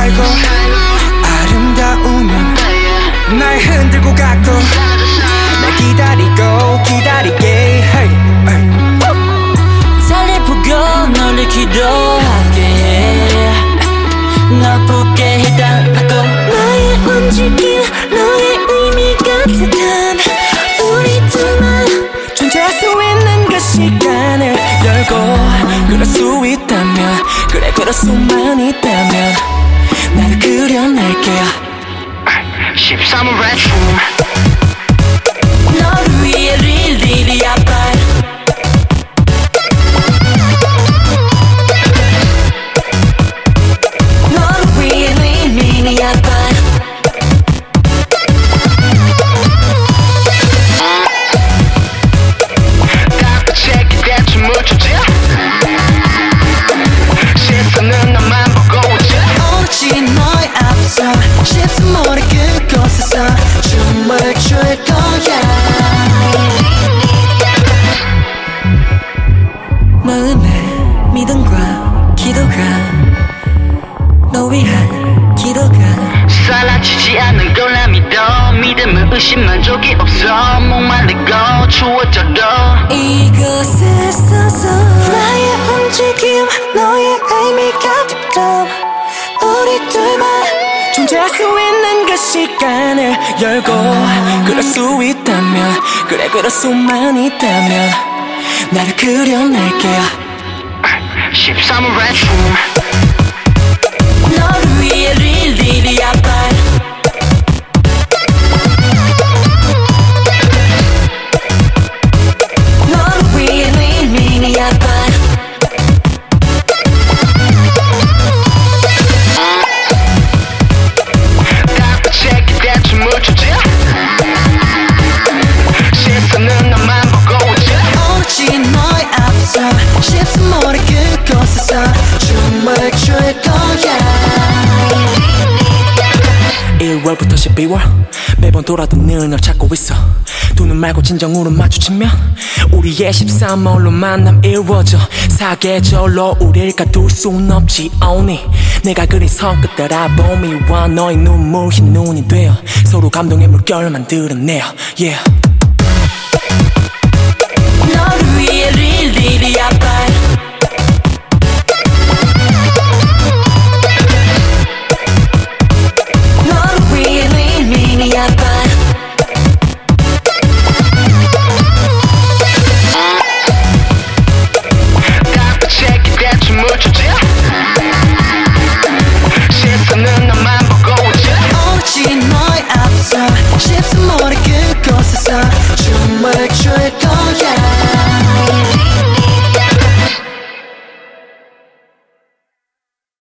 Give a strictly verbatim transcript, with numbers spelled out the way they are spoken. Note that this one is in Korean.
살고 아름다우면 날 흔들고 가고 날 기다리고 기다리게 hey, hey. 잘 예쁘고 널 기도하게 해 널 붙게 해달라고 나의 움직임 너의 의미 같았던 우리 둘만 존재할 수 있는 그 시간을 열고 그럴 수 있다면 그래 그럴 수만 있다면 나를 그려낼게 십삼 호 bedroom 너를 위해 릴리리 아빠 너를 위해 릴리리 아빠 깜빡책이 대충 묻혀져 시선은 너만 보고 있지 오로지 너의 앞서 십삼월의 그곳에서 춤을 출 거야 마음의 믿음과 기도가 너 위한 기도가 사라지지 않는 걸 나 믿어 믿음은 의심 만족이 없어 목말리고 추워져도 이곳에 서서 나의 움직임 너의 의미 같았던 우리 둘만 존재할 수 있는 그 시간을 열고 그럴 수 있다면 그래 그럴 수만 있다면 나를 그려낼게 십삼 호 bedroom 너를 위해 릴리리 아빠 너를 위해 릴리리 아빠 깜빡책이 대충 묻혀져 시선은 너만 보고 있지 오로지 너의 앞서 십삼월의 그곳에서 춤을 출 거야 일월부터 십이월 매번 돌아다니는 널 찾고 있어 두 눈 말고 진정으로 마주치면 우리의 십삼월로 만남 이루어져 사계절로 우릴 가둘 순 없지 only 내가 그린 손끝 알아보미와 너의 눈물 흰 눈이 되어 서로 감동의 물결을 만들어내요 yeah